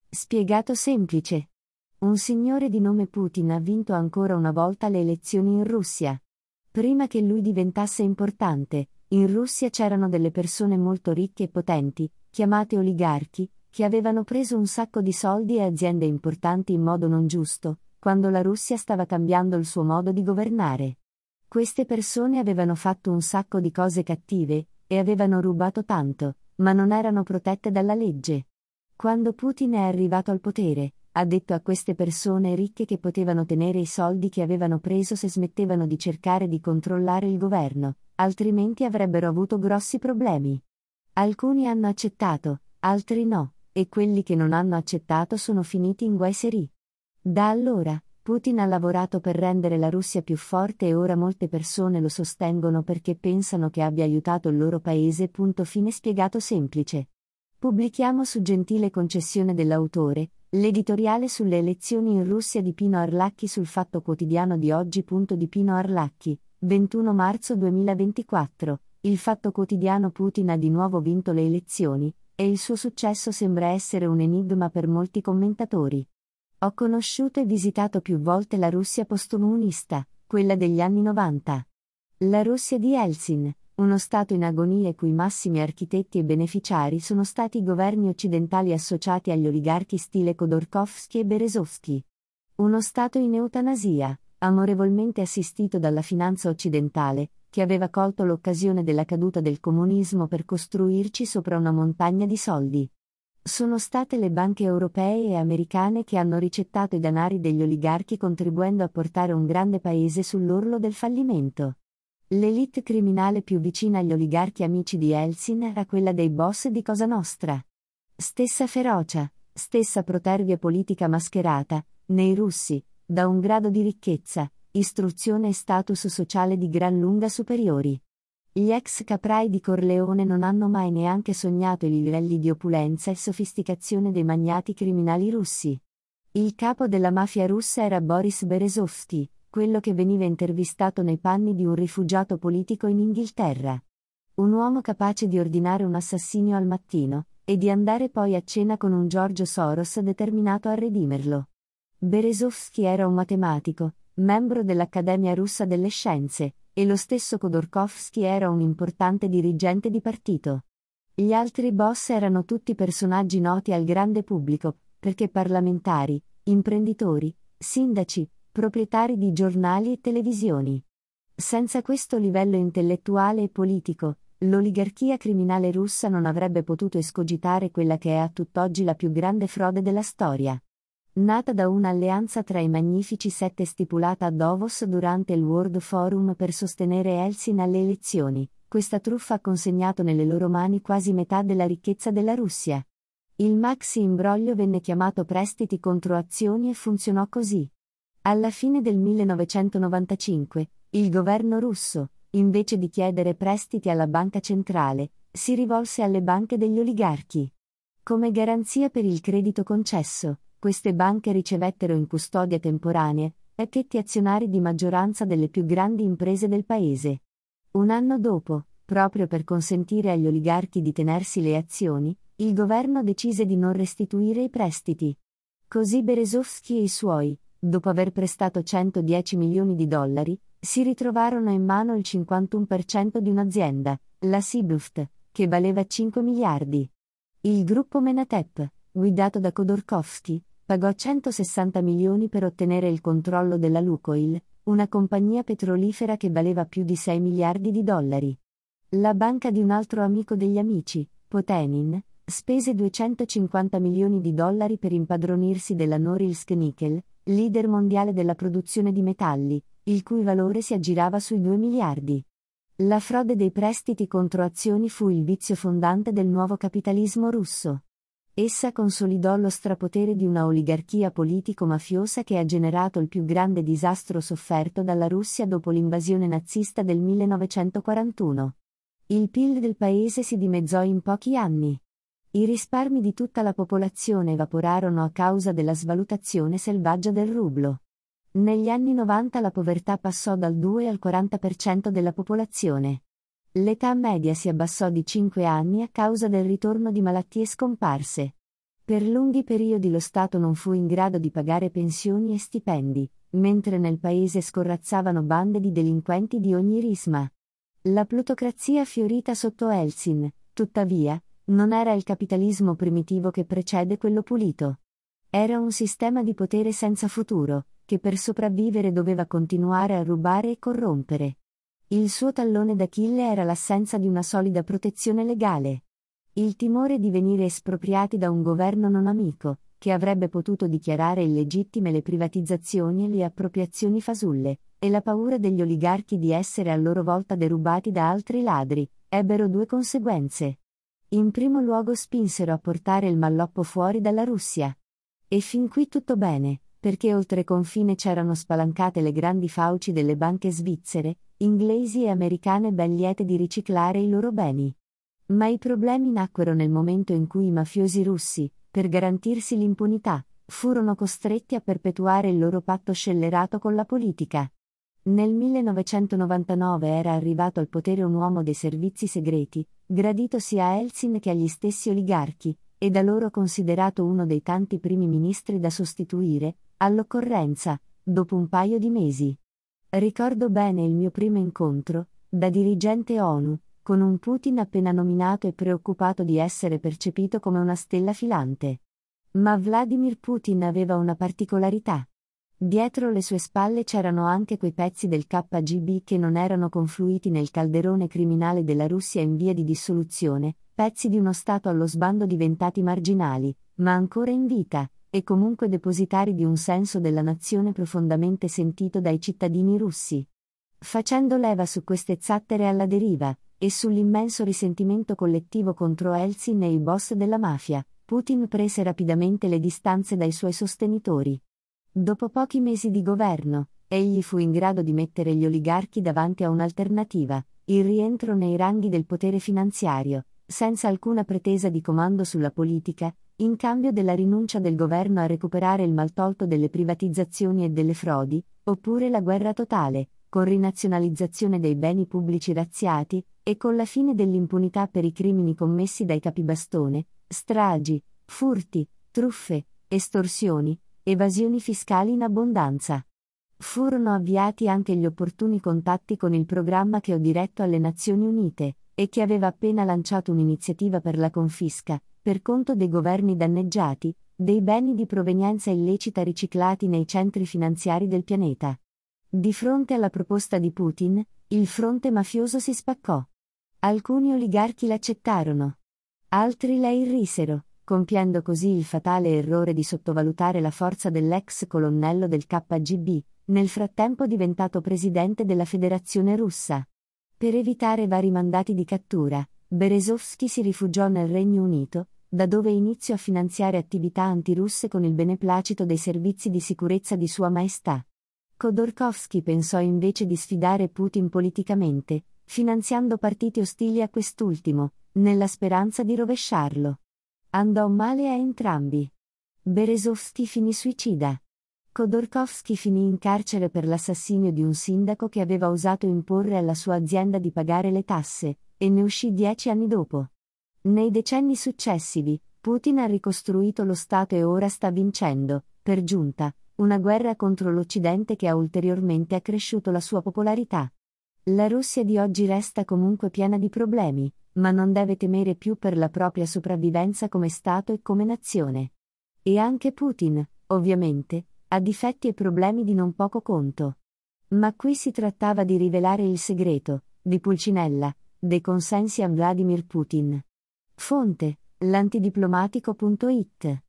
Spiegato semplice. Un signore di nome Putin ha vinto ancora una volta le elezioni in Russia. Prima che lui diventasse importante, in Russia c'erano delle persone molto ricche e potenti, chiamate oligarchi, che avevano preso un sacco di soldi e aziende importanti in modo non giusto, quando la Russia stava cambiando il suo modo di governare. Queste persone avevano fatto un sacco di cose cattive, e avevano rubato tanto, ma non erano protette dalla legge. Quando Putin è arrivato al potere, ha detto a queste persone ricche che potevano tenere i soldi che avevano preso se smettevano di cercare di controllare il governo, altrimenti avrebbero avuto grossi problemi. Alcuni hanno accettato, altri no, e quelli che non hanno accettato sono finiti in guai seri. Da allora, Putin ha lavorato per rendere la Russia più forte e ora molte persone lo sostengono perché pensano che abbia aiutato il loro paese. Fine spiegato semplice. Pubblichiamo su gentile concessione dell'autore, l'editoriale sulle elezioni in Russia di Pino Arlacchi sul Fatto Quotidiano di oggi. Di Pino Arlacchi, 21 marzo 2024, il Fatto Quotidiano. Putin ha di nuovo vinto le elezioni, e il suo successo sembra essere un enigma per molti commentatori. Ho conosciuto e visitato più volte la Russia postcomunista, quella degli anni 90. La Russia di Eltsin, uno Stato in agonia i cui massimi architetti e beneficiari sono stati i governi occidentali associati agli oligarchi stile Khodorkovsky e Berezovsky. Uno Stato in eutanasia, amorevolmente assistito dalla finanza occidentale, che aveva colto l'occasione della caduta del comunismo per costruirci sopra una montagna di soldi. Sono state le banche europee e americane che hanno ricettato i denari degli oligarchi contribuendo a portare un grande paese sull'orlo del fallimento. L'elite criminale più vicina agli oligarchi amici di Eltsin era quella dei boss di Cosa Nostra. Stessa ferocia, stessa protervia politica mascherata, nei russi, da un grado di ricchezza, istruzione e status sociale di gran lunga superiori. Gli ex caprai di Corleone non hanno mai neanche sognato i livelli di opulenza e sofisticazione dei magnati criminali russi. Il capo della mafia russa era Boris Berezovsky, quello che veniva intervistato nei panni di un rifugiato politico in Inghilterra. Un uomo capace di ordinare un assassinio al mattino, e di andare poi a cena con un George Soros determinato a redimerlo. Berezovsky era un matematico, membro dell'Accademia russa delle scienze, e lo stesso Khodorkovsky era un importante dirigente di partito. Gli altri boss erano tutti personaggi noti al grande pubblico, perché parlamentari, imprenditori, sindaci, proprietari di giornali e televisioni. Senza questo livello intellettuale e politico, l'oligarchia criminale russa non avrebbe potuto escogitare quella che è a tutt'oggi la più grande frode della storia. Nata da un'alleanza tra i Magnifici Sette stipulata a Davos durante il World Forum per sostenere Eltsin alle elezioni, questa truffa ha consegnato nelle loro mani quasi metà della ricchezza della Russia. Il maxi imbroglio venne chiamato prestiti contro azioni e funzionò così. Alla fine del 1995, il governo russo, invece di chiedere prestiti alla banca centrale, si rivolse alle banche degli oligarchi. Come garanzia per il credito concesso, queste banche ricevettero in custodia temporanea pacchetti azionari di maggioranza delle più grandi imprese del paese. Un anno dopo, proprio per consentire agli oligarchi di tenersi le azioni, il governo decise di non restituire i prestiti. Così Berezovsky e i suoi, dopo aver prestato 110 milioni di dollari, si ritrovarono in mano il 51% di un'azienda, la Sibuft, che valeva 5 miliardi. Il gruppo Menatep, guidato da Khodorkovsky, pagò 160 milioni per ottenere il controllo della Lukoil, una compagnia petrolifera che valeva più di 6 miliardi di dollari. La banca di un altro amico degli amici, Potenin, spese 250 milioni di dollari per impadronirsi della Norilsk Nickel, leader mondiale della produzione di metalli, il cui valore si aggirava sui 2 miliardi. La frode dei prestiti contro azioni fu il vizio fondante del nuovo capitalismo russo. Essa consolidò lo strapotere di una oligarchia politico-mafiosa che ha generato il più grande disastro sofferto dalla Russia dopo l'invasione nazista del 1941. Il PIL del paese si dimezzò in pochi anni. I risparmi di tutta la popolazione evaporarono a causa della svalutazione selvaggia del rublo. Negli anni 90 la povertà passò dal 2 al 40% della popolazione. L'età media si abbassò di 5 anni a causa del ritorno di malattie scomparse. Per lunghi periodi lo Stato non fu in grado di pagare pensioni e stipendi, mentre nel paese scorrazzavano bande di delinquenti di ogni risma. La plutocrazia fiorita sotto Eltsin, tuttavia, non era il capitalismo primitivo che precede quello pulito. Era un sistema di potere senza futuro, che per sopravvivere doveva continuare a rubare e corrompere. Il suo tallone d'Achille era l'assenza di una solida protezione legale. Il timore di venire espropriati da un governo non amico, che avrebbe potuto dichiarare illegittime le privatizzazioni e le appropriazioni fasulle, e la paura degli oligarchi di essere a loro volta derubati da altri ladri, ebbero due conseguenze. In primo luogo spinsero a portare il malloppo fuori dalla Russia. E fin qui tutto bene, perché oltre confine c'erano spalancate le grandi fauci delle banche svizzere, inglesi e americane ben liete di riciclare i loro beni. Ma i problemi nacquero nel momento in cui i mafiosi russi, per garantirsi l'impunità, furono costretti a perpetuare il loro patto scellerato con la politica. Nel 1999 era arrivato al potere un uomo dei servizi segreti, gradito sia a Eltsin che agli stessi oligarchi, e da loro considerato uno dei tanti primi ministri da sostituire, all'occorrenza, dopo un paio di mesi. Ricordo bene il mio primo incontro, da dirigente ONU, con un Putin appena nominato e preoccupato di essere percepito come una stella filante. Ma Vladimir Putin aveva una particolarità. Dietro le sue spalle c'erano anche quei pezzi del KGB che non erano confluiti nel calderone criminale della Russia in via di dissoluzione, pezzi di uno Stato allo sbando diventati marginali, ma ancora in vita, e comunque depositari di un senso della nazione profondamente sentito dai cittadini russi. Facendo leva su queste zattere alla deriva, e sull'immenso risentimento collettivo contro Eltsin e i boss della mafia, Putin prese rapidamente le distanze dai suoi sostenitori. Dopo pochi mesi di governo, egli fu in grado di mettere gli oligarchi davanti a un'alternativa, il rientro nei ranghi del potere finanziario, senza alcuna pretesa di comando sulla politica, in cambio della rinuncia del governo a recuperare il maltolto delle privatizzazioni e delle frodi, oppure la guerra totale, con rinazionalizzazione dei beni pubblici razziati, e con la fine dell'impunità per i crimini commessi dai capibastone, stragi, furti, truffe, estorsioni, evasioni fiscali in abbondanza. Furono avviati anche gli opportuni contatti con il programma che ho diretto alle Nazioni Unite, e che aveva appena lanciato un'iniziativa per la confisca, per conto dei governi danneggiati, dei beni di provenienza illecita riciclati nei centri finanziari del pianeta. Di fronte alla proposta di Putin, il fronte mafioso si spaccò. Alcuni oligarchi l'accettarono. Altri la irrisero, compiendo così il fatale errore di sottovalutare la forza dell'ex colonnello del KGB, nel frattempo diventato presidente della Federazione Russa. Per evitare vari mandati di cattura, Berezovsky si rifugiò nel Regno Unito, da dove iniziò a finanziare attività antirusse con il beneplacito dei servizi di sicurezza di Sua Maestà. Khodorkovsky pensò invece di sfidare Putin politicamente, finanziando partiti ostili a quest'ultimo, nella speranza di rovesciarlo. Andò male a entrambi. Berezovsky finì suicida. Khodorkovsky finì in carcere per l'assassinio di un sindaco che aveva osato imporre alla sua azienda di pagare le tasse, e ne uscì 10 anni dopo. Nei decenni successivi, Putin ha ricostruito lo Stato e ora sta vincendo, per giunta, una guerra contro l'Occidente che ha ulteriormente accresciuto la sua popolarità. La Russia di oggi resta comunque piena di problemi, ma non deve temere più per la propria sopravvivenza come Stato e come nazione. E anche Putin, ovviamente, ha difetti e problemi di non poco conto. Ma qui si trattava di rivelare il segreto, di Pulcinella, dei consensi a Vladimir Putin. Fonte: l'antidiplomatico.it